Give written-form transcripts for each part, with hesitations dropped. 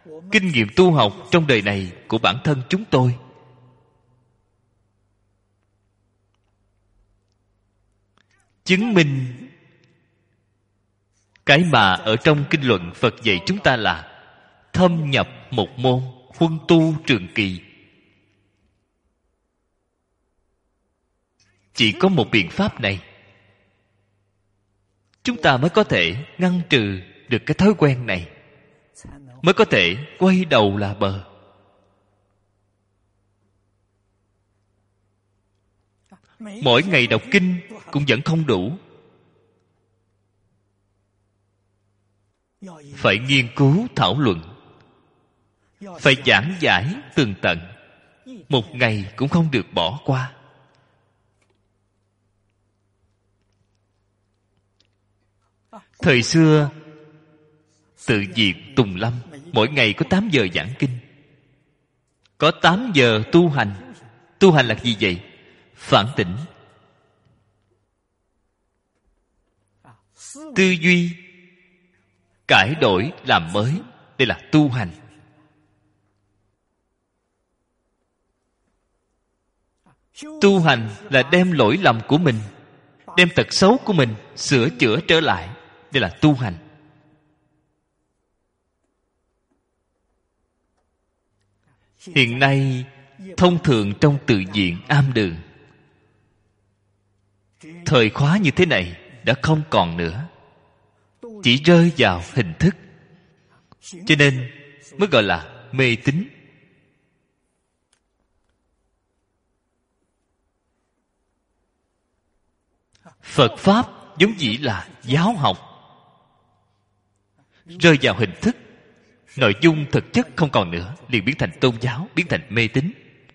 kinh nghiệm tu học trong đời này của bản thân chúng tôi. Chứng minh cái mà ở trong kinh luận Phật dạy chúng ta là thâm nhập một môn, huân tu trường kỳ. Chỉ có một biện pháp này, chúng ta mới có thể ngăn trừ được cái thói quen này, mới có thể quay đầu là bờ. Mỗi ngày đọc kinh cũng vẫn không đủ, phải nghiên cứu thảo luận, phải giảng giải tường tận, một ngày cũng không được bỏ qua. Thời xưa Tự Diệt Tùng Lâm mỗi ngày có 8 giờ giảng kinh, có 8 giờ tu hành. Tu hành là gì vậy? Phản tỉnh, tư duy, cải đổi làm mới. Đây là tu hành. Tu hành là đem lỗi lầm của mình, đem tật xấu của mình sửa chữa trở lại. Đây là tu hành. Hiện nay thông thường trong tự viện am đường, thời khóa như thế này đã không còn nữa, chỉ rơi vào hình thức, cho nên mới gọi là mê tín. Phật Pháp giống chỉ là giáo học, rơi vào hình thức, nội dung thực chất không còn nữa, liền biến thành tôn giáo, biến thành mê tín.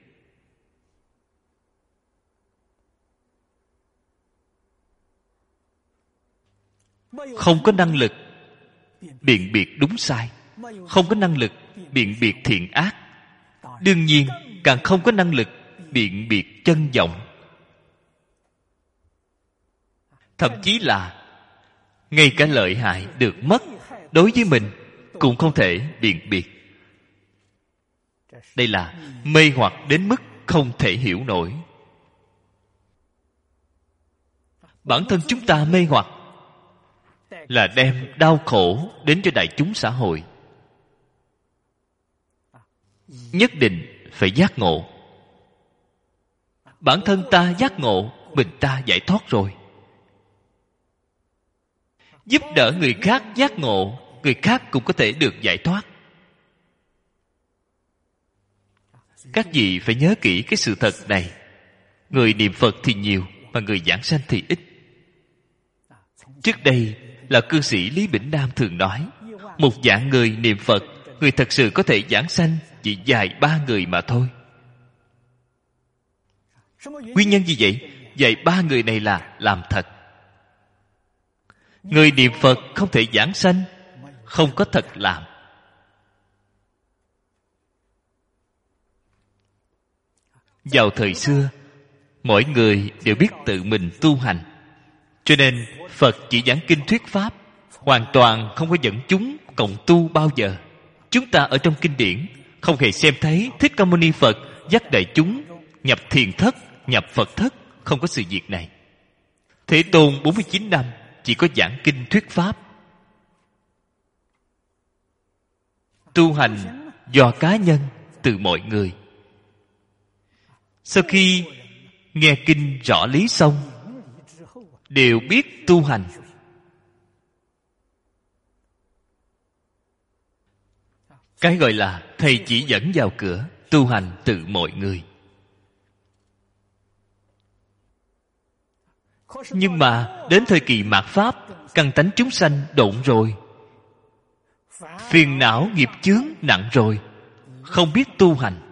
Không có năng lực biện biệt đúng sai, không có năng lực biện biệt thiện ác, đương nhiên càng không có năng lực biện biệt chân vọng. Thậm chí là ngay cả lợi hại được mất đối với mình cũng không thể biện biệt. Đây là mê hoặc đến mức không thể hiểu nổi. Bản thân chúng ta mê hoặc là đem đau khổ đến cho đại chúng xã hội. Nhất định phải giác ngộ. Bản thân ta giác ngộ, mình ta giải thoát rồi. Giúp đỡ người khác giác ngộ, người khác cũng có thể được giải thoát. Các vị phải nhớ kỹ cái sự thật này. Người niệm Phật thì nhiều, mà người giảng sanh thì ít. Trước đây là cư sĩ Lý Bỉnh Nam thường nói, một vạn người niệm Phật, người thật sự có thể giảng sanh chỉ vài 3 người mà thôi. Nguyên nhân gì vậy? Vài 3 người này là làm thật. Người niệm Phật không thể giảng sanh, không có thật làm. Vào thời xưa, mỗi người đều biết tự mình tu hành, cho nên Phật chỉ giảng kinh thuyết pháp, hoàn toàn không có dẫn chúng cộng tu bao giờ. Chúng ta ở trong kinh điển không hề xem thấy Thích Ca Mâu Ni Phật dắt đại chúng nhập thiền thất, nhập Phật thất, không có sự việc này. Thế Tôn 49 năm chỉ có giảng kinh thuyết pháp. Tu hành do cá nhân, từ mọi người. Sau khi nghe kinh rõ lý xong, đều biết tu hành. Cái gọi là thầy chỉ dẫn vào cửa, tu hành từ mọi người. Nhưng mà đến thời kỳ mạt Pháp, căn tánh chúng sanh độn rồi, phiền não nghiệp chướng nặng rồi, không biết tu hành.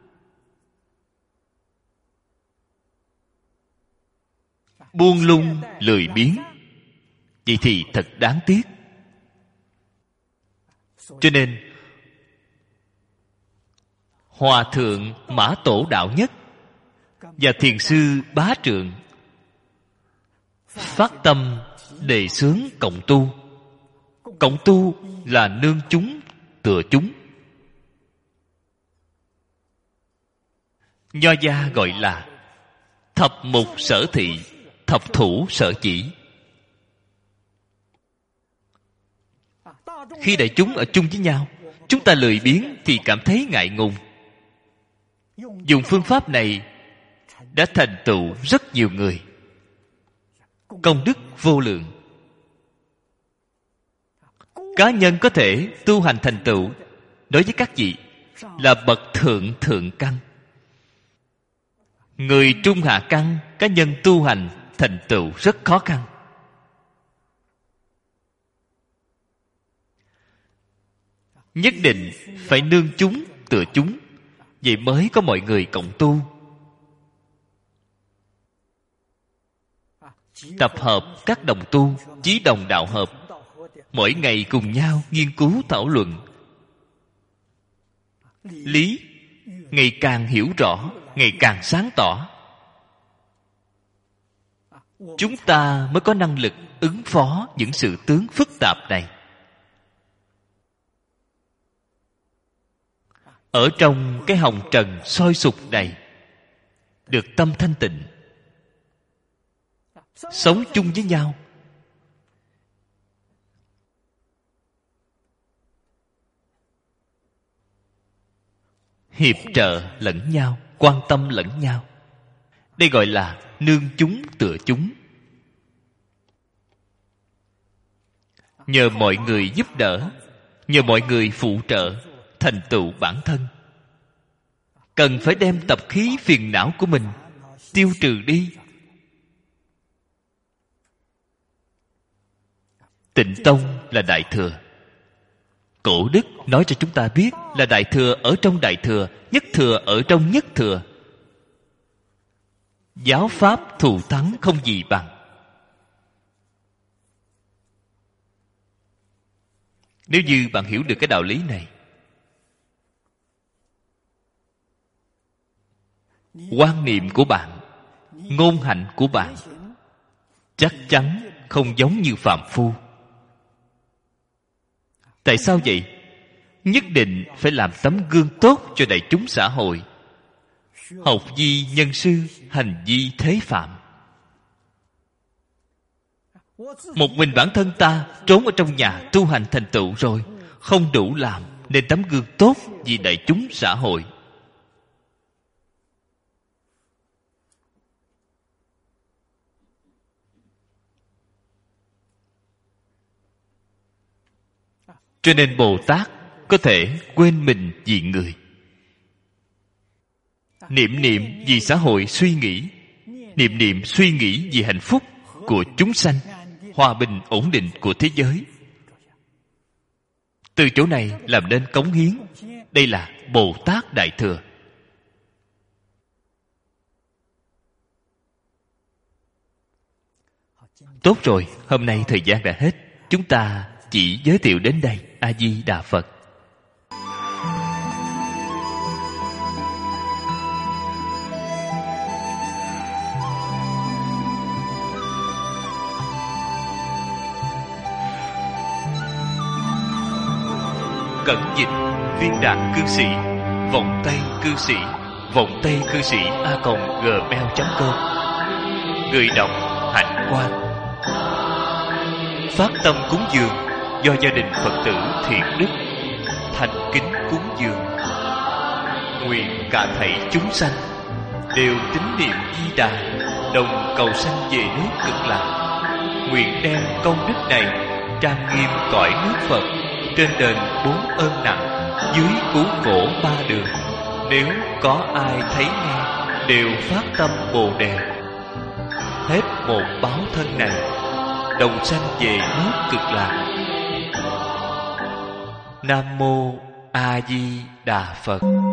Buông lung lười biếng, vậy thì thật đáng tiếc. Cho nên Hòa thượng Mã Tổ Đạo Nhất và thiền sư Bá Trượng phát tâm đề xướng cộng tu. Cộng tu là nương chúng, tựa chúng. Nho gia gọi là thập mục sở thị, thập thủ sở chỉ. Khi đại chúng ở chung với nhau, chúng ta lười biếng thì cảm thấy ngại ngùng. Dùng phương pháp này đã thành tựu rất nhiều người, công đức vô lượng. Cá nhân có thể tu hành thành tựu, đối với các vị là bậc thượng thượng căn. Người trung hạ căn, cá nhân tu hành thành tựu rất khó khăn. Nhất định phải nương chúng tựa chúng, vậy mới có mọi người cộng tu. Tập hợp các đồng tu, chí đồng đạo hợp, mỗi ngày cùng nhau nghiên cứu thảo luận, lý ngày càng hiểu rõ, ngày càng sáng tỏ, chúng ta mới có năng lực ứng phó những sự tướng phức tạp này. Ở trong cái hồng trần sôi sục này, được tâm thanh tịnh, sống chung với nhau, hiệp trợ lẫn nhau, quan tâm lẫn nhau. Đây gọi là nương chúng tựa chúng. Nhờ mọi người giúp đỡ, nhờ mọi người phụ trợ, thành tựu bản thân. Cần phải đem tập khí phiền não của mình tiêu trừ đi. Tịnh Tông là Đại Thừa. Cổ đức nói cho chúng ta biết là Đại Thừa ở trong Đại Thừa, Nhất Thừa ở trong Nhất Thừa. Giáo pháp thù thắng không gì bằng. Nếu như bạn hiểu được cái đạo lý này, quan niệm của bạn, ngôn hạnh của bạn chắc chắn không giống như phàm phu. Tại sao vậy? Nhất định phải làm tấm gương tốt cho đại chúng xã hội. Học vi nhân sư, hành vi thế phạm. Một mình bản thân ta trốn ở trong nhà tu hành thành tựu rồi, không đủ làm nên tấm gương tốt vì đại chúng xã hội. Cho nên Bồ Tát có thể quên mình vì người, niệm niệm vì xã hội suy nghĩ, niệm niệm suy nghĩ vì hạnh phúc của chúng sanh, hòa bình ổn định của thế giới. Từ chỗ này làm nên cống hiến. Đây là Bồ Tát Đại Thừa. Tốt rồi, hôm nay thời gian đã hết. Chúng ta chỉ giới thiệu đến đây. A Di Đà Phật. Cẩn dịch Viên Đạt Cư Sĩ, Vọng Tây Cư Sĩ, Vọng Tây Cư Sĩ @gmail.com. Người đọc Hạnh Quang. Phát tâm cúng dường do gia đình Phật tử Thiện Đức thành kính cúng dường. Nguyện cả thảy chúng sanh đều tín niệm Di Đà, đồng cầu sanh về nước Cực Lạc. Nguyện đem công đức này trang nghiêm cõi nước Phật, trên đền 4 ơn nặng, dưới cứu khổ 3 đường. Nếu có ai thấy nghe đều phát tâm Bồ Đề, hết một báo thân này đồng sanh về nước Cực Lạc. Nam mô A Di Đà Phật.